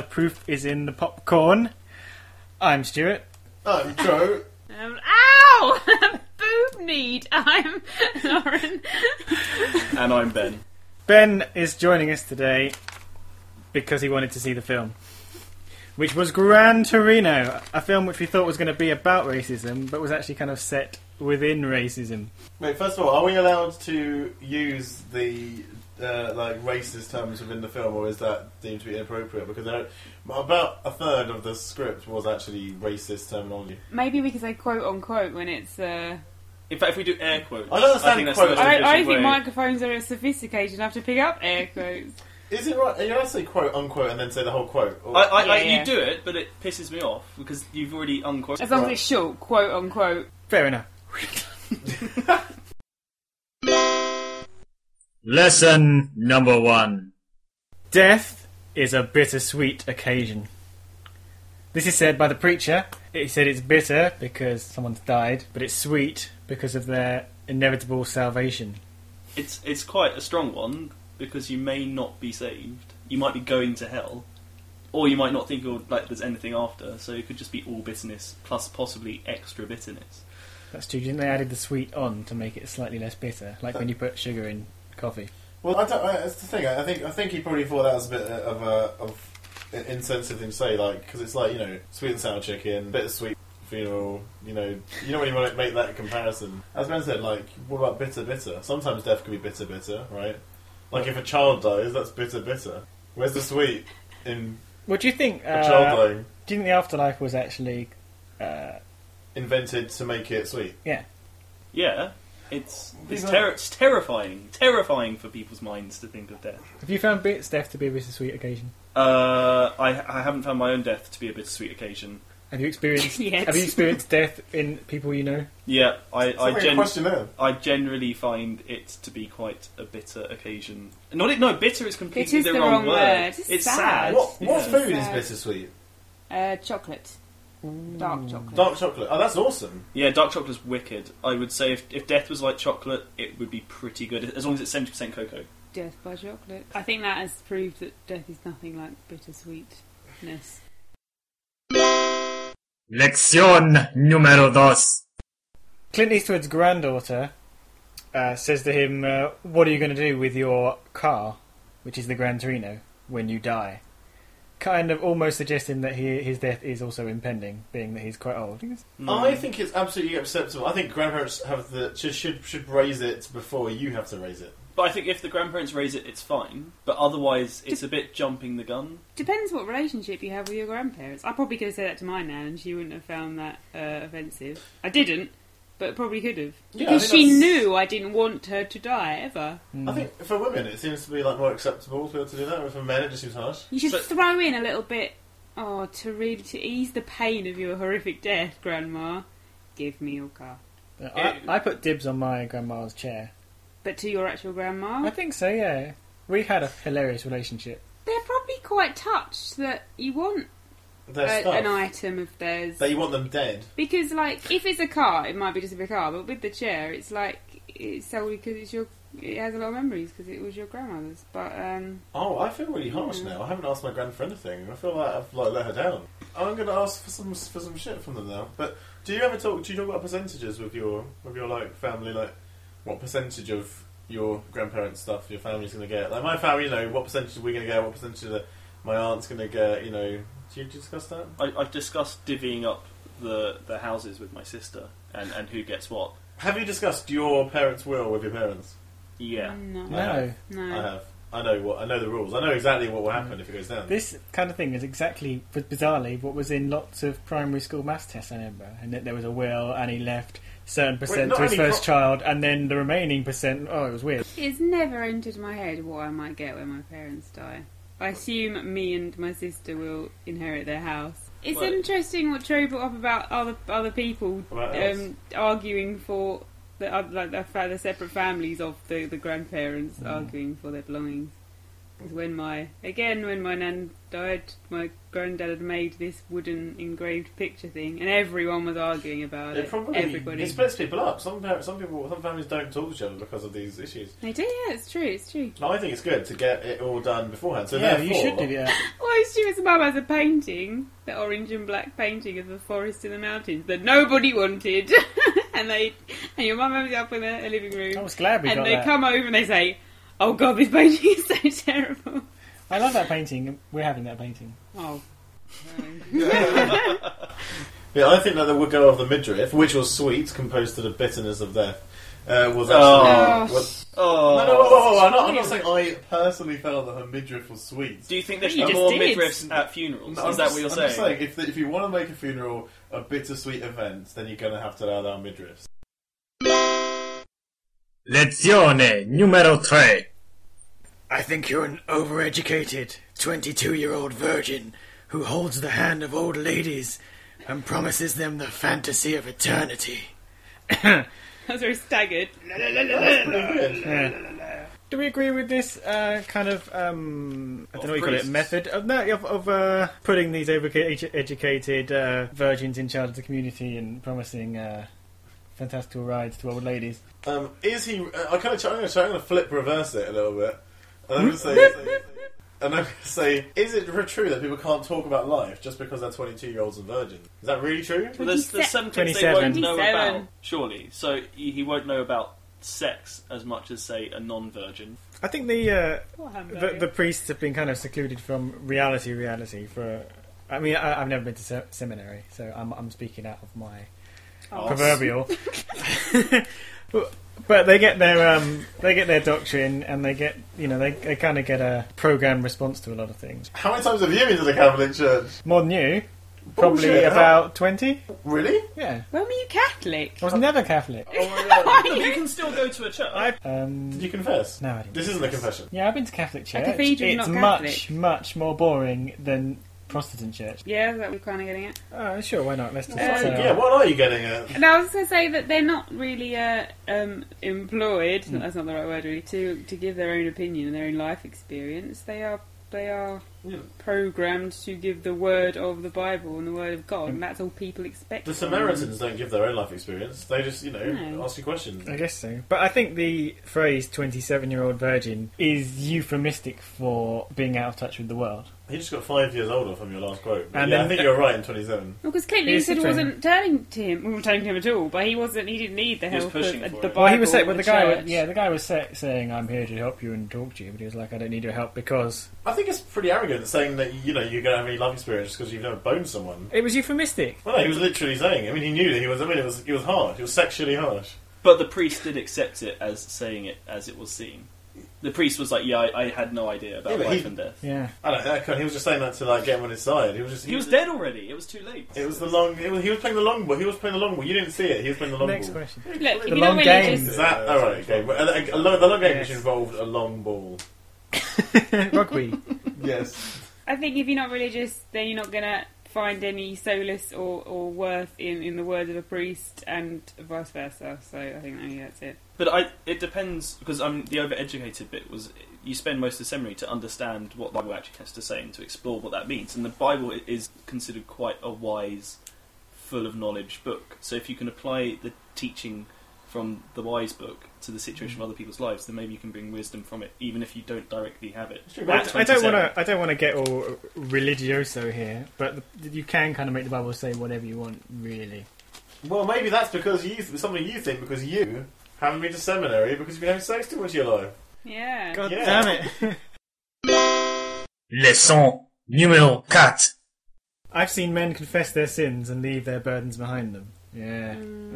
proof is in the popcorn. I'm Stuart. I'm Joe. Ow! Boob need. I'm Lauren. And I'm Ben. Ben is joining us today because he wanted to see the film, which was Gran Torino, a film which we thought was going to be about racism, but was actually kind of set within racism. Wait, first of all, are we allowed to use the racist terms within the film, or is that deemed to be inappropriate? Because about a third of the script was actually racist terminology. Maybe we could say quote unquote when it's. In fact, if we do air quotes, I don't understand think quotes. that's the most I efficient think way. microphones are sophisticated enough to pick up air quotes. Is it right? Are you allowed to say quote unquote and then say the whole quote? Or... Yeah. You do it, but it pisses me off because you've already unquoted. As long as it's short, quote unquote. Fair enough. Lesson number 1. Death is a bittersweet occasion. This is said by the preacher. He said it's bitter because someone's died, but it's sweet because of their inevitable salvation. It's quite a strong one because you may not be saved. You might be going to hell, or you might not think there's anything after. So it could just be all bitterness plus possibly extra bitterness. That's true. Didn't they added the sweet on to make it slightly less bitter, like when you put sugar in coffee? Well, that's the thing. I think he probably thought that was a bit of an insensitive thing to say, because it's like, sweet and sour chicken, bittersweet funeral. You don't really want to make that comparison. As Ben said, what about bitter? Sometimes death can be bitter, right? Like if a child dies, that's bitter. Where's the sweet in? What do you think? A child dying. Do you think the afterlife was actually invented to make it sweet? Yeah. Yeah, it's terrifying for people's minds to think of death. Have you found death to be a bittersweet occasion? I haven't found my own death to be a bittersweet occasion. Have you experienced? Yes. Have you experienced death in people you know? Yeah, I I generally find it to be quite a bitter occasion. Bitter is completely Bitter's the the wrong wrong word. word. It's Sad. sad. What Yeah. food is Sad. bittersweet? Chocolate. Dark chocolate. Dark chocolate. Oh, that's awesome. Yeah, dark chocolate's wicked. I would say if death was like chocolate, it would be pretty good, as long as it's 70% cocoa. Death by chocolate. I think that has proved that death is nothing like bittersweetness. Lección número 2. Clint Eastwood's granddaughter says to him, "What are you going to do with your car, which is the Gran Torino, when you die?" Kind of almost suggesting that his death is also impending, being that he's quite old. I think it's absolutely acceptable. I think grandparents should raise it before you have to raise it. But I think if the grandparents raise it, it's fine. But otherwise, it's a bit jumping the gun. Depends what relationship you have with your grandparents. I probably could have said that to my nan and she wouldn't have found that offensive. I didn't, but probably could have. Yeah, Because I think she that's- knew I didn't want her to die, ever. I think for women it seems to be more acceptable to be able to do that. But for men it just seems harsh. You should But- throw in a little bit, to ease the pain of your horrific death, Grandma. Give me your car. I put dibs on my grandma's chair. But to your actual grandma? I think so, yeah. We had a hilarious relationship. They're probably quite touched that you want Their stuff an item of theirs. that you want them dead. Because, if it's a car, it might be just a car, but with the chair, it's solely because it has a lot of memories because it was your grandmother's. But, Oh, I feel really harsh now. I haven't asked my gran for anything. I feel like I've let her down. I'm going to ask for some shit from them now. But do you talk about percentages with your family? What percentage of your grandparents' stuff your family's going to get? Like my family, what percentage are we going to get? What percentage of my aunt's going to get? Do you discuss that? I've discussed divvying up the houses with my sister and who gets what. Have you discussed your parents' will with your parents? Yeah. no. No. No. I have. I know the rules. I know exactly what will happen if it goes down. This kind of thing is exactly, bizarrely, what was in lots of primary school maths tests, I remember. And that there was a will, and he left certain percent not to his only first child, and then the remaining percent, it was weird. It's never entered my head what I might get when my parents die. I assume me and my sister will inherit their house. It's Well- interesting what Joe brought up about other people About us. arguing for the separate families of the grandparents arguing for their belongings. 'Cause when my nan died, my granddad had made this wooden engraved picture thing, and everyone was arguing about it. Everybody. It splits people up. Some families don't talk to each other because of these issues. They do, yeah, it's true. No, I think it's good to get it all done beforehand. So Yeah, therefore, you should do that. Well, Stuart's mum has a painting, the orange and black painting of the forest in the mountains that nobody wanted, and your mum has it up in a living room. I was glad we and got they that. come over and they say, "Oh God, this painting is so terrible." I love that painting. We're having that painting. Oh. Yeah, I think that the Wood Girl of the Midriff, which was sweet, composed to the bitterness of death, was Oh. actually. Oh. No, I'm not saying I personally felt that her midriff was sweet. Do you think there You should be just more did. midriffs at funerals? No, Is that what you're I'm saying? just saying, if you want to make a funeral a bittersweet event, then you're going to have to allow down midriffs. Lezione numero 3. I think you're an overeducated 22-year-old virgin who holds the hand of old ladies and promises them the fantasy of eternity. I was very staggered. Do we agree with this kind of, I don't know what you call it, priests? method of putting these overeducated virgins in charge of the community and promising fantastical rides to old ladies? Is he? I'm going to flip reverse it a little bit. And I'm going to say, is it true that people can't talk about life just because they're 22-year-olds and virgins? Is that really true? Well, there's some things they 27. won't know 27. about, surely. So he won't know about sex as much as, say, a non-virgin. I think the What hamburger? the priests have been kind of secluded from reality for... I mean, I've never been to seminary, so I'm speaking out of my Oh. proverbial. But they get their doctrine, and they get they kind of get a programmed response to a lot of things. How many times have you been to the Catholic Church? More than you, probably Bullshit. about 20. Really? Yeah, When were you Catholic? I was never Catholic. Oh my god. But you can still go to a church. Did you confess? No, I didn't. This isn't a confession. Yeah, I've been to Catholic church. cathedral, It's not Catholic. much more boring than Protestant church. Yeah, that we're kind of getting at. Oh, sure, why not? Let's just. Yeah, what are you getting at? And I was going to say that they're not really employed. That's not the right word, really. To give their own opinion and their own life experience. They are programmed to give the word of the Bible and the word of God, and that's all people expect. The from them. Samaritans don't give their own life experience. They just, No. ask you questions. I guess so. But I think the phrase 27-year-old virgin is euphemistic for being out of touch with the world. He just got 5 years older from your last quote. And Yeah, then- I think you're right in 27. Well, because Clint He's Eastwood the wasn't turning to him. Well, turning to him at all, but he wasn't. He didn't need the He was help pushing of for the it. Bible. Well, he was saying, or the guy, church. the guy was saying, "I'm here to help you and talk to you," but he was like, "I don't need your help because." I think it's pretty arrogant saying that, you're going to have any love experience because you've never boned someone. It was euphemistic. Well, no, he was literally saying. I mean, he knew that he was harsh. He was sexually harsh. But the priest did accept it as saying it as it was seen. The priest was like, "Yeah, I had no idea about Yeah, but life he- and death." Yeah. I don't know. He was just saying that to get him on his side. He was He was dead already. It was too late. It was the long. He was playing the long ball. You didn't see it. He was playing the long Next ball. question. Look, if The you're long not game. religious, Is that all right? Okay, but the long game Yes. which involved a long ball. Rugby. Yes. I think if you're not religious, then you're not going to find any solace or worth in the words of a priest, and vice versa. So I think that's it. But it depends, because the overeducated bit was you spend most of the seminary to understand what the Bible actually has to say and to explore what that means. And the Bible is considered quite a wise, full of knowledge book. So if you can apply the teaching from the wise book to the situation of other people's lives, then maybe you can bring wisdom from it, even if you don't directly have it. true, At but I don't 27. want to get all religioso here, but you can kind of make the Bible say whatever you want, really. Well, maybe that's because something you think because you haven't been to seminary because you've been having sex too much in your life. Yeah. God Yeah. damn it! Leçon numéro 4. I've seen men confess their sins and leave their burdens behind them. Yeah.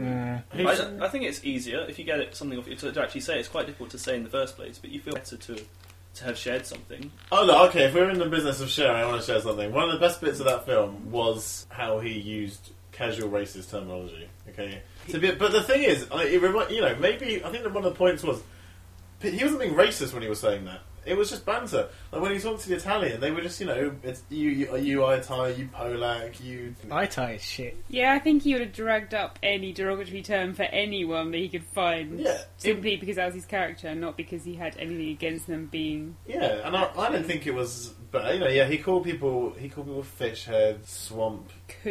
I think it's easier if you get it something off to actually say. It's quite difficult to say in the first place, but you feel better to have shared something. Oh, look, okay, if we're in the business of sharing, I want to share something. One of the best bits of that film was how he used casual racist terminology. Okay, but the thing is, maybe I think that one of the points was he wasn't being racist when he was saying that. it was just banter. Like when he talked to the Italian, they were just, it's you Itai, you Polak, you. Itai is shit. Yeah, I think he would have dragged up any derogatory term for anyone that he could find. Yeah. Simply because that was his character, not because he had anything against them being. Yeah, and I don't think it was. But he called people fish heads, swamp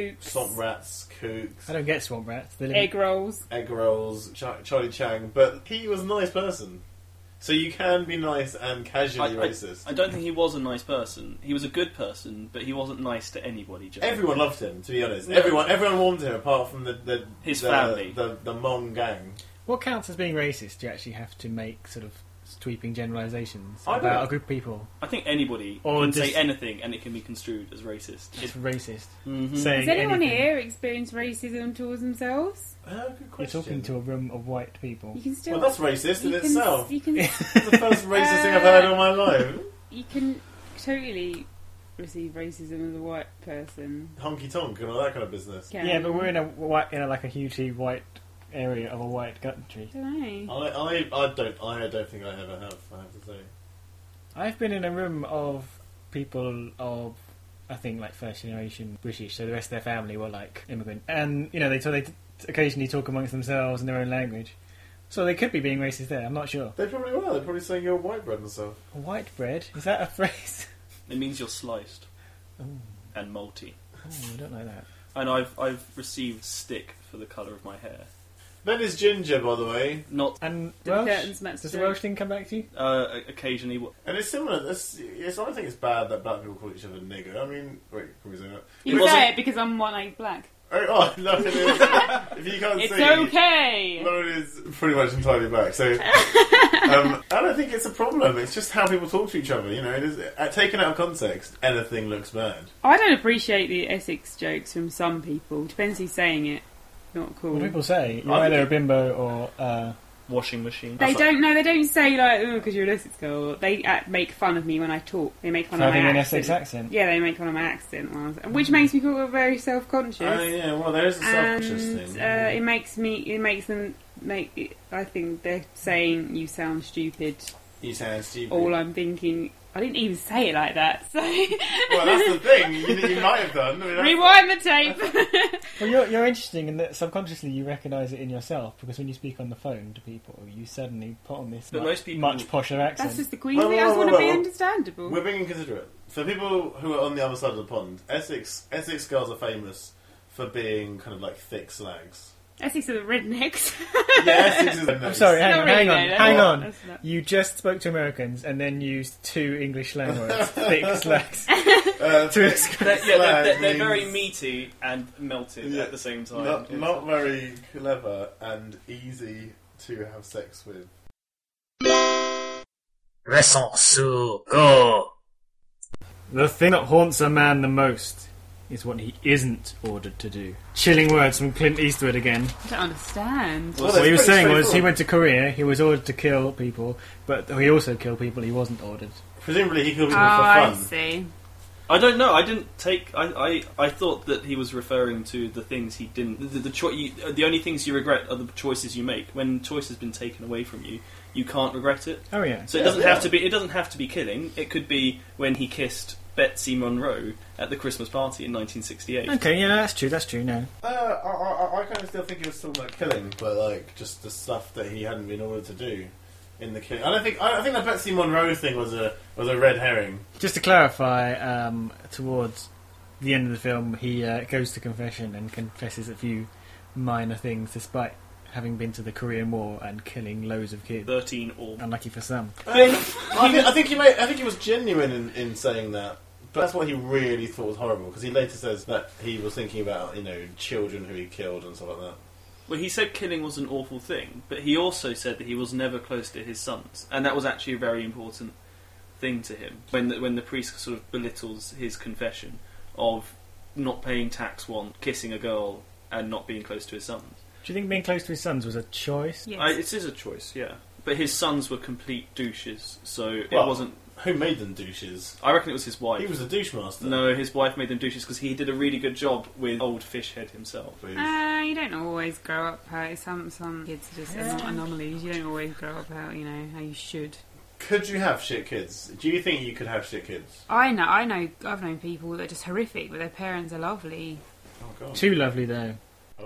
rats, kooks. I don't get swamp rats. They live Egg rolls. Egg rolls, Charlie Chang, but he was a nice person. So you can be nice and casually racist. I don't think he was a nice person. He was a good person, but he wasn't nice to anybody. Everyone loved him, to be honest. No. Everyone warmed to him, apart from his family, the Hmong gang. What counts as being racist? Do you actually have to make sort of sweeping generalisations I about don't- a group of people? I think anybody Or can just- say anything and it can be construed as racist. It's racist. Mhm. Saying Has anyone anything. here experienced racism towards themselves? Good You're question. talking to a room of white people. You can still. Well, that's racist in you can, itself. You can. It's the first racist thing I've heard in my life. You can totally receive racism as a white person. Honky tonk and all that kind of business. Can. Yeah, but we're in a hugely white area of a white country. I don't know. I don't think I ever have. I have to say. I've been in a room of people of, I think, like first generation British, so the rest of their family were like immigrant, and they occasionally talk amongst themselves in their own language. So they could be being racist there. I'm not sure. They probably were. They're probably saying you're white bread and stuff. White bread, is that a phrase? It means you're sliced Oh, and malty. I don't know that. And I've received stick for the colour of my hair. Ben is ginger, by the way, Not And The Welsh? curtains match Does the the Welsh thing come back to you? occasionally. and it's similar. I don't think it's bad that black people call each other nigger. I mean, wait, can we say that? You wasn't- say it because I'm one-eyed black. Oh, no, it is. If you can't It's see, okay. Lauren is pretty much entirely black. So I don't think it's a problem. It's just how people talk to each other. It is taken out of context. Anything looks bad. I don't appreciate the Essex jokes from some people. Depends who's saying it. Not cool. What do people say? You're I either a think bimbo or... Washing machine. They don't know. They don't say like, "Oh, because you're an Essex girl." They make fun of me when I talk. They make fun of having my an accent. Essex accent. Yeah, they make fun of my accent, which makes me feel very self-conscious. Yeah, well, there is a self-conscious thing. It makes them make. I think they're saying you sound stupid. You sound stupid. All I'm thinking, I didn't even say it like that. So Well, that's the thing. You might have done. I mean, rewind the tape. Well, you're interesting in that subconsciously you recognise it in yourself, because when you speak on the phone to people, you suddenly put on this But most people- much posher accent. That's just the Queen thing. I just want to be understandable. We're being inconsiderate. For people who are on the other side of the pond, Essex girls are famous for being kind of like thick slags. Essex are the rednecks. Yeah, Essex is. I'm sorry, hang Not on, really, hang on, though, hang that's on. That's not- You just spoke to Americans and then used two English slang words, thick slacks. To They're very meaty and melted Yeah. at the same time. not very clever and easy to have sex with. Ressons sur go. The thing that haunts a man the most is what he isn't ordered to do. Chilling words from Clint Eastwood again. I don't understand. Well, What that's he was pretty saying was he straightforward. went to Korea, he was ordered to kill people, but he also killed people he wasn't ordered. Presumably, he killed Oh, people for I fun. see. I don't know. I didn't take. I thought that he was referring to the things he didn't. The only things you regret are the choices you make. When choice has been taken away from you, you can't regret it. Oh yeah. So it doesn't have to be. It doesn't have to be killing. It could be when he kissed Betsy Monroe at the Christmas party in 1968. Okay, yeah, that's true, no. I kind of still think he was talking about killing, but like just the stuff that he hadn't been ordered to do in the killing. I think the Betsy Monroe thing was a red herring. Just to clarify, towards the end of the film, he goes to confession and confesses a few minor things, despite having been to the Korean War and killing loads of kids. 13 or Unlucky for some. I think he was genuine in saying that. But that's what he really thought was horrible, because he later says that he was thinking about children who he killed and stuff like that. Well, he said killing was an awful thing, but he also said that he was never close to his sons, and that was actually a very important thing to him. When the priest sort of belittles his confession of not paying tax once, kissing a girl, and not being close to his sons. Do you think being close to his sons was a choice? Yes. It is a choice, yeah. But his sons were complete douches, so it Well, wasn't. Who made them douches? I reckon it was his wife. He was a douche master. No, his wife made them douches because he did a really good job with old Fishhead himself. Please. You don't always grow up how some kids are just anomalies. You don't always grow up how you should. Could you have shit kids? Do you think you could have shit kids? I know. I've known people that are just horrific, but their parents are lovely. Oh god. Too lovely though. Oh,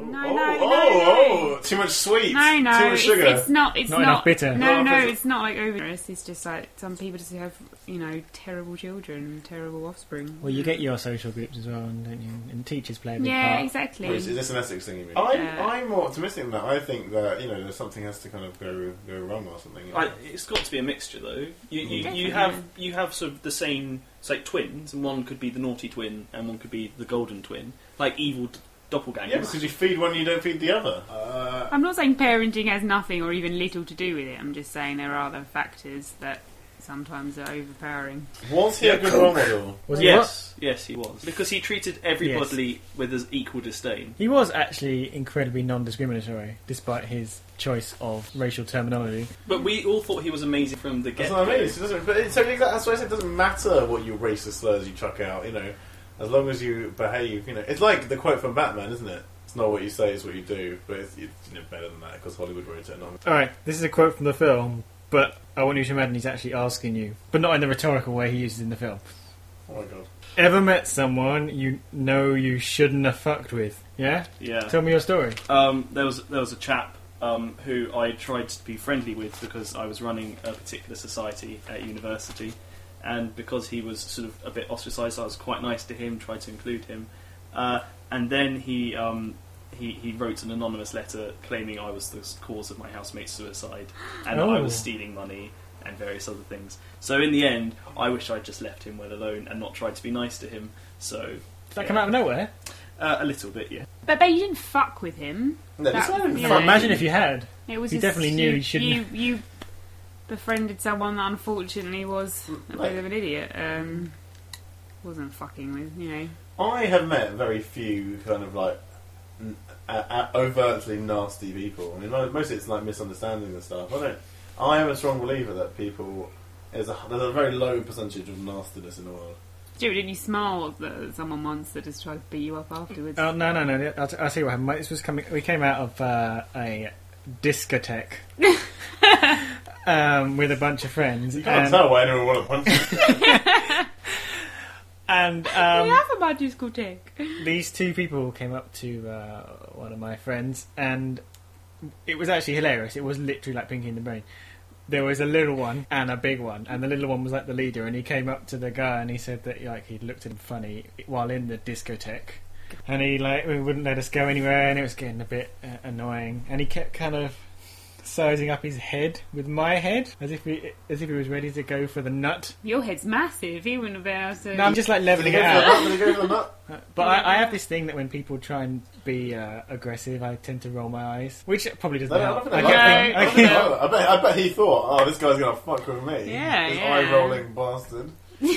No. too much sweet. No, Too much sugar. it's not. It's Not enough bitter. No, Not enough bitter. it's not like overgenerous. It's just like some people just have, terrible children, terrible offspring. Well, you get your social groups as well, don't you? And teachers play a big Yeah, part. exactly. Wait, is this an Essex thing you mean? Yeah. I'm more optimistic than that. I think that, there's something has to kind of go wrong or something. It's got to be a mixture, though. You Definitely. you have sort of the same, it's like twins, and one could be the naughty twin, and one could be the golden twin, like evil doppelgangers. Yeah, because you feed one, you don't feed the other. I'm not saying parenting has nothing or even little to do with it. I'm just saying there are other factors that sometimes are overpowering. Was he a good role model? Was he yes, he was, because he treated everybody with as equal disdain. He was actually incredibly non-discriminatory, despite his choice of racial terminology. But we all thought he was amazing from the That's get-go. what I mean. That's why I said it doesn't matter what your racist slurs you chuck out, as long as you behave, It's like the quote from Batman, isn't it? It's not what you say, it's what you do. But it's better than that, because Hollywood wrote it. Alright, this is a quote from the film, but I want you to imagine he's actually asking you, but not in the rhetorical way he uses in the film. Oh my god. Ever met someone you know you shouldn't have fucked with? Yeah? Yeah. Tell me your story. There was a chap who I tried to be friendly with because I was running a particular society at university, and because he was sort of a bit ostracised, I was quite nice to him, tried to include him, and then he wrote an anonymous letter claiming I was the cause of my housemate's suicide, and that I was stealing money and various other things. So in the end, I wish I'd just left him well alone and not tried to be nice to him. So Did that come out of nowhere? a little bit, yeah. But you didn't fuck with him. No, That- this one- you Well, know, imagine if you had. It was You just- definitely knew you shouldn't- You befriended someone that unfortunately was a bit of an idiot. Wasn't fucking with, I have met very few kind of like overtly nasty people. I mean, mostly it's like misunderstandings and stuff. I am a strong believer that there's a very low percentage of nastiness in the world. Stuart, didn't you smile at someone once that just tried to beat you up afterwards? Oh, no. I'll tell you what happened. This was we came out of a discotheque with a bunch of friends. You can't tell why anyone would want to punch you. And We have a bad discotheque. these two people came up to one of my friends, and it was actually hilarious. It was literally like Pinky in the Brain. There was a little one and a big one, and the little one was like the leader, and he came up to the guy and he said that he'd looked at him funny while in the discotheque, and he wouldn't let us go anywhere, and it was getting a bit annoying, and he kept kind of sizing up his head with my head as if he was ready to go for the nut. Your head's massive. He wouldn't have been able to. No, I'm just like Did leveling he it go for the out. nut? Did he go for the nut? But I have this thing that when people try and be aggressive, I tend to roll my eyes, which probably doesn't No, help. I I get I bet he thought, this guy's gonna fuck with me. Yeah, This yeah. eye-rolling bastard.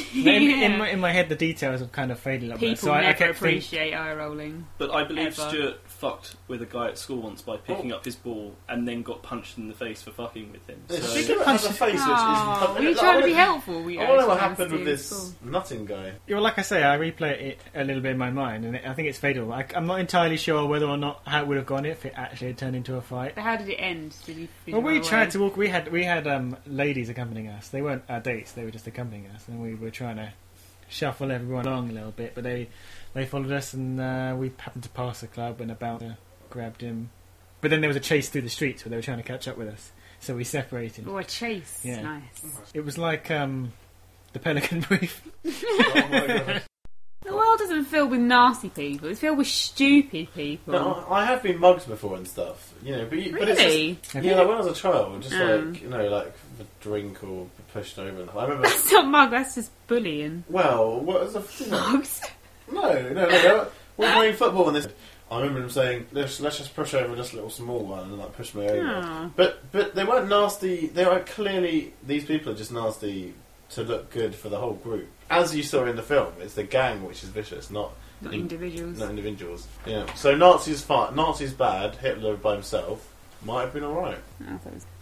in my head, the details have kind of faded a little bit. People So I never kept thinking, appreciate eye rolling. But I believe Ever. Stuart fucked with a guy at school once by picking up his ball and then got punched in the face for fucking with him. So, Stuart has a face which Oh, is... were you trying to be helpful? I want to know what happened with this nutting guy. well, like I say, I replay it a little bit in my mind, and I think it's fatal. I'm not entirely sure whether or not how it would have gone if it actually had turned into a fight. How did it end? Did you Well, we run tried away? to walk. We had ladies accompanying us. They weren't our dates; they were just accompanying us, and we were trying to shuffle everyone along a little bit. But they followed us, and we happened to pass the club, and a bouncer grabbed him. But then there was a chase through the streets where they were trying to catch up with us, so we separated. Oh, a chase. Yeah. Nice. It was like the Pelican Brief. Oh my god. The world isn't filled with nasty people. It's filled with stupid people. No, I have been mugged before and stuff, but it's Really? just, like when I was a child, just Mm. like a drink or pushed over. I remember. That's not mug. That's just bullying. Well, what was the Mugs. No. We were playing football and this. I remember them saying, "Let's just push over this little small one," and like push me over. Oh. But they weren't nasty. They were clearly, these people are just nasty to look good for the whole group. As you saw in the film, it's the gang which is vicious, not Not individuals. not individuals. Yeah. So Nazis fine. Nazis bad. Hitler by himself might have been all right. I thought it was-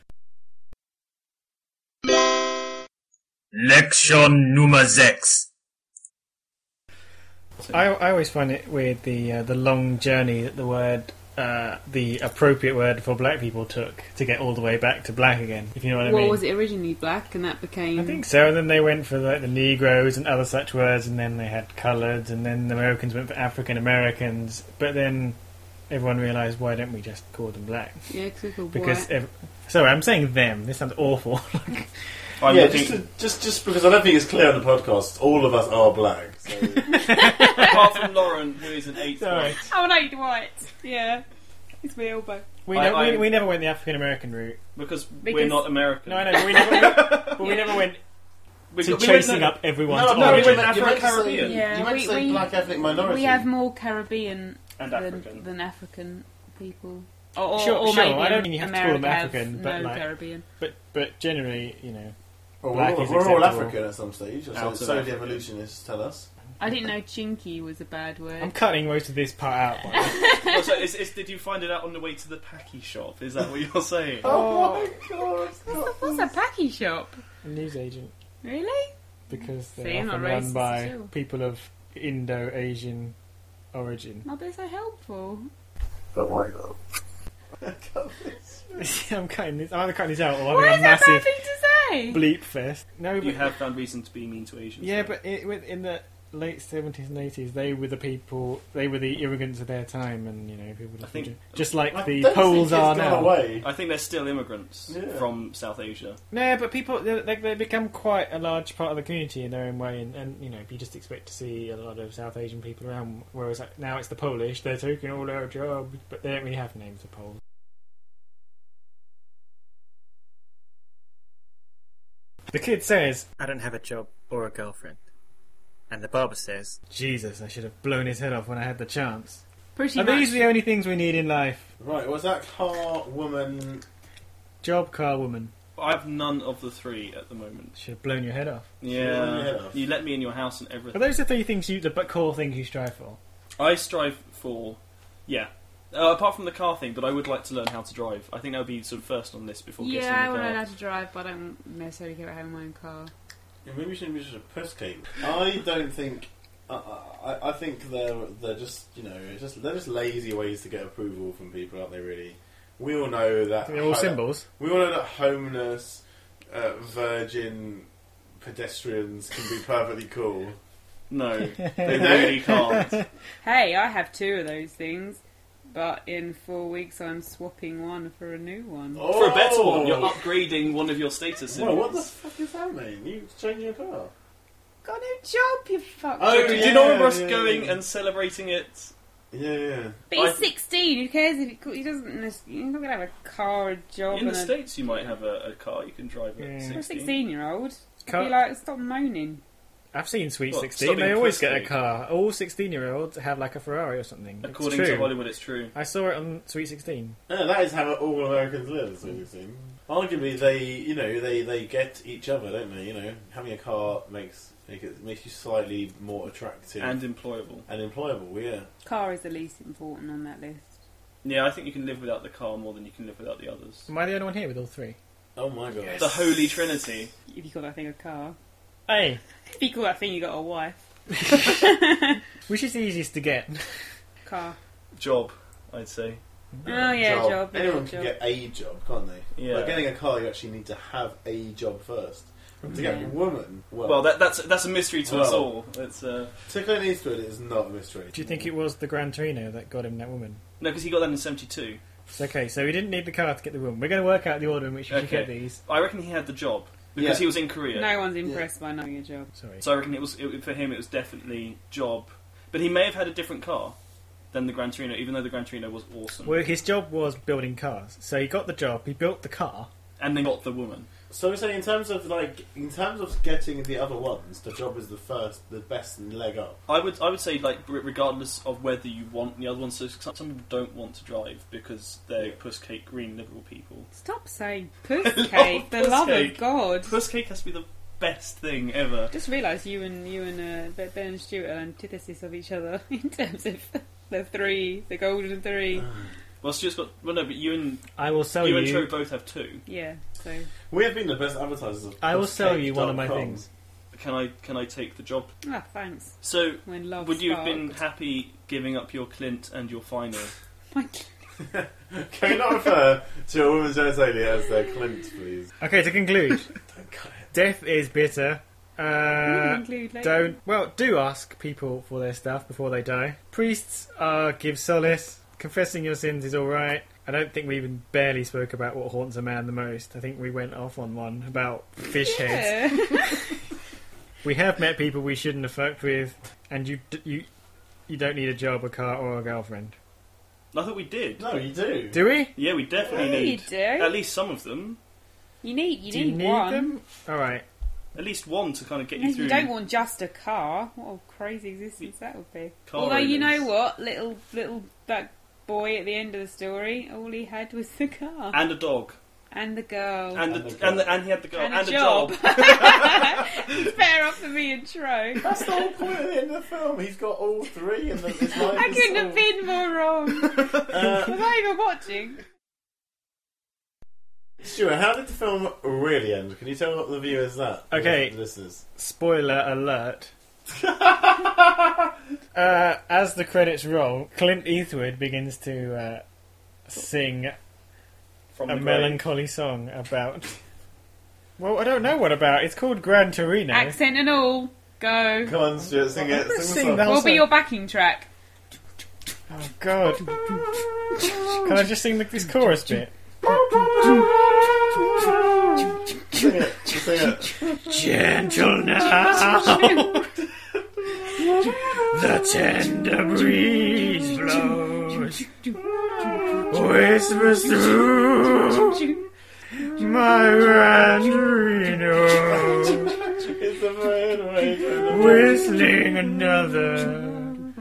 Lektion Nummer 6. I always find it weird the long journey that the word the appropriate word for black people took to get all the way back to black again, if you know what I mean. Was it originally black and that became... I think so, and then they went for the Negroes and other such words, and then they had coloured, and then the Americans went for African Americans, but then everyone realised, why don't we just call them black? Yeah, because we called Because white. sorry, I'm saying them. This sounds awful. Just because I don't think it's clear on the podcast, all of us are black. So. Apart from Lauren, who is an 8th Sorry. white. Oh, no, white. Yeah. It's my elbow. We I- never went the African American route. Because we're Because- not American. No, I know, but we never went to chasing up everyone's No, we origin. went you meant to say- Afro-Caribbean. Yeah, you meant to say black ethnic minority. We have more Caribbean And African. than African people. Or Sure, maybe I don't mean you have to call them America African, have but no like- Caribbean. But generally, you know, Well, black is we're all acceptable. African at some stage, Out so of the Africa. evolutionists tell us. I didn't know chinky was a bad word. I'm cutting most of this part out. By the way. Oh, so did you find it out on the way to the Packy shop? Is that what you're saying? Oh my god! What's a packy shop? A news agent, Really? because See, they're I'm not often run racist by at all. people of Indo-Asian origin. Not they're so helpful. Oh my god! I'm cutting this. I'm either cutting this out or Why having is a that a bad massive thing to say? bleep fest. No, You but have found reason to be mean to Asians. yeah, though. but in the late 70s and 80s, they were the people. They were the immigrants of their time, and you know, people just like I the don't Poles think are it's gone now. away. I think they're still immigrants Yeah. from South Asia. No, but people they become quite a large part of the community in their own way, and you know, you just expect to see a lot of South Asian people around. Whereas now it's the Polish; they're taking all our jobs, but they don't really have names of Poles. The kid says, "I don't have a job or a girlfriend," and the barber says, "Jesus, I should have blown his head off when I had the chance." Pretty Are much. these the only things we need in life? Right, was that car woman? Job, car, woman. I have none of the three at the moment. Should have blown your head off. blown your head Yeah, off. you let me in your house and Are everything. those the three things the core things you strive for? I strive for, yeah. Apart from the car thing, but I would like to learn how to drive. I think that would be sort of first on this before getting Yeah, I in want the to car. know how to drive, but I don't necessarily care about having my own car. Yeah, maybe we shouldn't be just a puss cake. I don't think. I think they're just they're just lazy ways to get approval from people, aren't they? Really, we all know that. They're all symbols. We all know that homeless, virgin pedestrians can be perfectly cool. No, they really can't. Hey, I have two of those things, but in 4 weeks I'm swapping one for a new one. Oh! For a better one, you're upgrading one of your status Well, symbols. what the fuck is that mean? You changing your car? Got a new job, you fuck. Oh, Do yeah, you not remember us yeah, going yeah. and celebrating it? Yeah. But he's I- 16. Who cares if he doesn't? He's not gonna have a car, a job, In the and a States, you might have a car you can drive Yeah. at for a 16. 16-year-old. Car- Be like, stop moaning. I've seen Sweet What, 16. something They always puss get a cake? car. All 16-year-olds have like a Ferrari or something. According it's to true. Hollywood, it's true. I saw it on Sweet 16. Yeah, that is how all Americans live, as we've seen. Arguably, they get each other, don't they? You know, having a car makes you slightly more attractive And employable. and employable. Yeah. Car is the least important on that list. Yeah, I think you can live without the car more than you can live without the others. Am I the only one here with all three? Oh my god. The Holy Trinity. If you call that thing a car. Hey, If you call that thing, you got a wife. which is the easiest to get? Car. Job, I'd say. Oh yeah, job. Anyone job. can get a job, can't they? Yeah. But getting a car, you actually need to have a job first. And to get Yeah. a woman, Well, that's a mystery to us Well. all. It's to Clint Eastwood, it is not a mystery. Do you think it was the Gran Torino that got him that woman? no, because he got that in '72. It's okay, so he didn't need the car to get the woman. We're going to work out the order in which we should Okay. get these. I reckon he had the job because Yeah. he was in Korea. No one's impressed by knowing a job. Sorry. So I reckon for him it was definitely job, but he may have had a different car than the Gran Torino, even though the Gran Torino was awesome. Well, his job was building cars. So he got the job, he built the car. And then got the woman. So we're saying in terms of getting the other ones, the job is the best leg up. I would say like regardless of whether you want the other ones. So some people don't want to drive because they're Yeah. puss cake green liberal people. Stop saying puss cake. The puss love cake. of God. Puss cake has to be the best thing ever. Just realised you and Ben and Stuart are antithesis of each other in terms of the golden three. Well, Stuart's got but you and I will sell and you. Cho both have two. Yeah, so We have been the best advertisers of I will sell pusscake.com. you one of my things. Can I take the job? thanks. So When love would you have sparked. been happy giving up your Clint and your final? My Can you not refer to a woman's genitalia as their Clint, please? Okay, to conclude, Don't cut it. death is bitter. Include later. Do ask people for their stuff before they die. Priests give solace. Confessing your sins is alright. I don't think we even barely spoke about what haunts a man the most. I think we went off on one about fish heads. Yeah. We have met people we shouldn't have fucked with, and you don't need a job, a car, or a girlfriend. I thought we did. No, you do. Do we? Yeah, we definitely Yeah, you need do. at least some of them. You need Do you need one. them? Alright. At least one to kind of get No, you through. you don't want just a car. What a crazy existence that would be. Car Although you know owners. what, little that boy at the end of the story, all he had was the car And a dog. and the girl And he had the girl. and And a a job. job. He's better off than me and Tro. That's the whole point at the end of the film. He's got all three, and his life I is couldn't all- have been more wrong. Was I even watching? Stuart, how did the film really end? Can you tell the viewers that? Okay. The listeners. Spoiler alert. As the credits roll, Clint Eastwood begins to sing From a the grave. melancholy song about... Well, I don't know what about. It's called Gran Torino. Accent and all. Go. Come on, Stuart, sing it. Let's Sing sing the that. song. We'll be your backing track. Oh, God. Can I just sing this chorus bit? Sing it. Sing it. Gentle now, the tender breeze blows, whispers through my Gran Torino, It's the rain maker. whistling another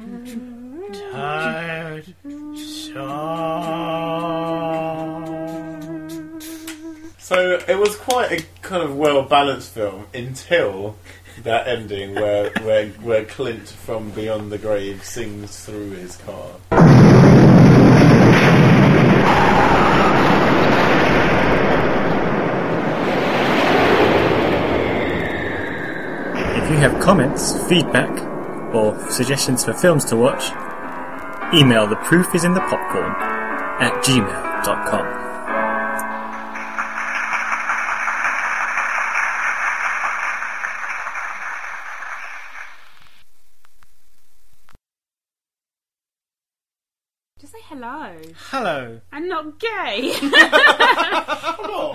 tired song. So it was quite a kind of well-balanced film until that ending where Clint from beyond the grave sings through his car. If you have comments, feedback, or suggestions for films to watch, email theproofisinthepopcorn@gmail.com. Just say hello. Hello. I'm not gay. Oh,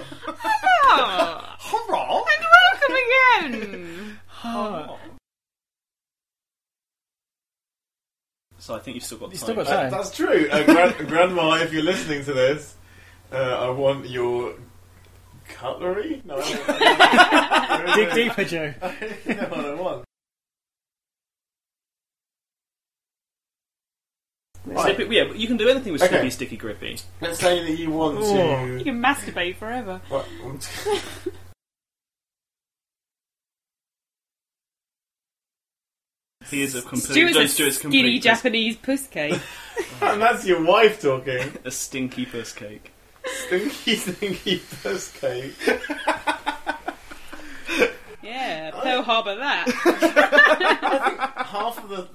Oh, and welcome again. So I think you've still got You've time. still got time. that's true. Grandma, if you're listening to this, I want your cutlery. No, Dig deeper, Joe. You know what I want. Snippy, yeah, but you can do anything with Okay. Snippy, Sticky, Grippy. Let's say that you want You to. can masturbate forever. What? He is a complete. Stuart's a Don't do it skinny complete. Japanese puss cake. And that's your wife talking. A stinky puss cake. Stinky puss cake. Yeah, Pearl Harbor that. I think half of the